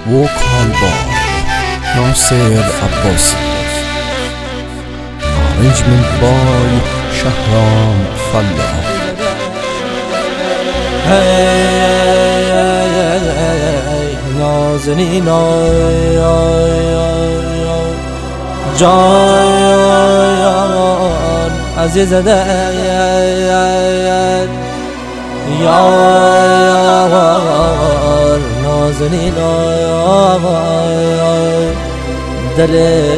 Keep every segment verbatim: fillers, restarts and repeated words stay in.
وكالبار ناصر عباسی. Arrangement by شهرام فلاح. نازنین جان عزیز دل یار نازنین دل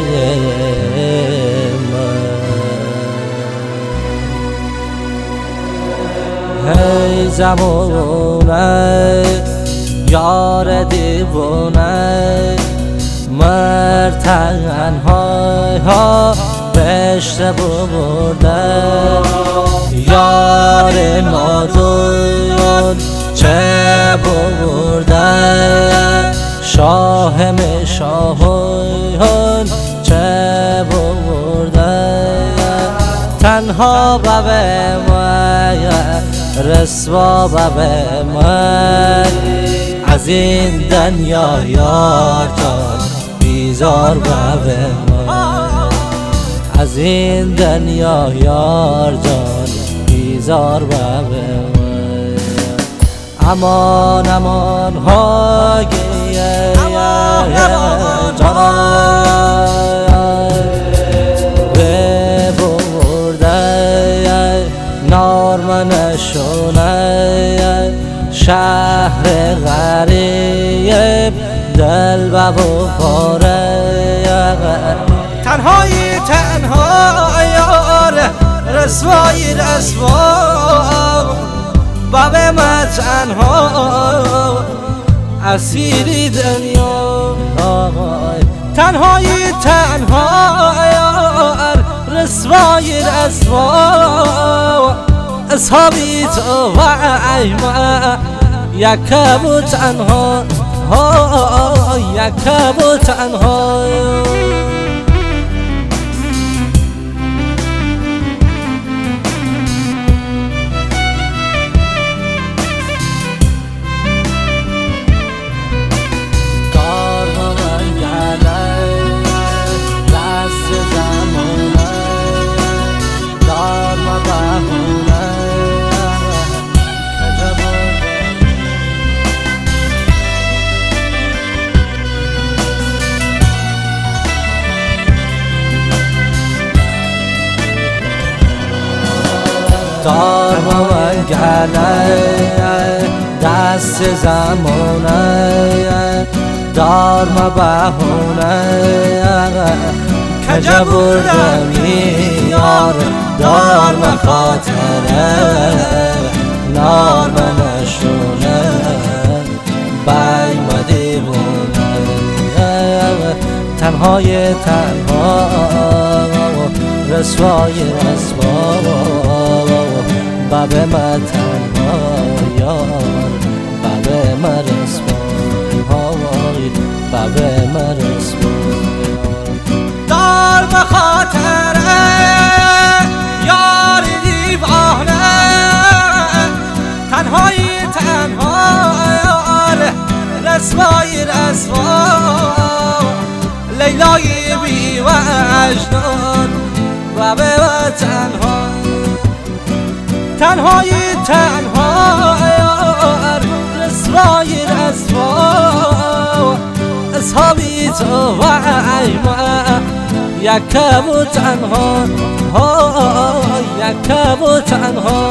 هی زمونه یار دیوونه مرد تنهای ها رشته برده یار نادون چه برده شاه شاهان چه برده تنها ببه من رسوا ببه من از این دنیا یار جان بیزار ببه من از این دنیا یار جان بیزار ببه من امان امان های جانان نشونه شهر غریب دل و بخوره تنهایی تنها یار رسوایی رسوا باب ما تنها اسیری دنیا تنهایی تنها یار رسوایی رسوا اصحابی تو و ایما یکم و تنها یکم و تنها دار من گله دست زمانه دار ما بهونه کجا بردم یار دار ما خاطره نار ما نشونه بای ما دیوونه تنهای تنها رسوای رسوا باب ما تنها یار باب ما رسوای باب ما رسوای دار بخاطره یار دیوانه تنهایی تنها یار رسوای رسوا لیلای بی وجدان باب ما تنها تنهایی تنها یار رسوای رسوا اصحابی تو و ایما یکم و تنها یکم و تنها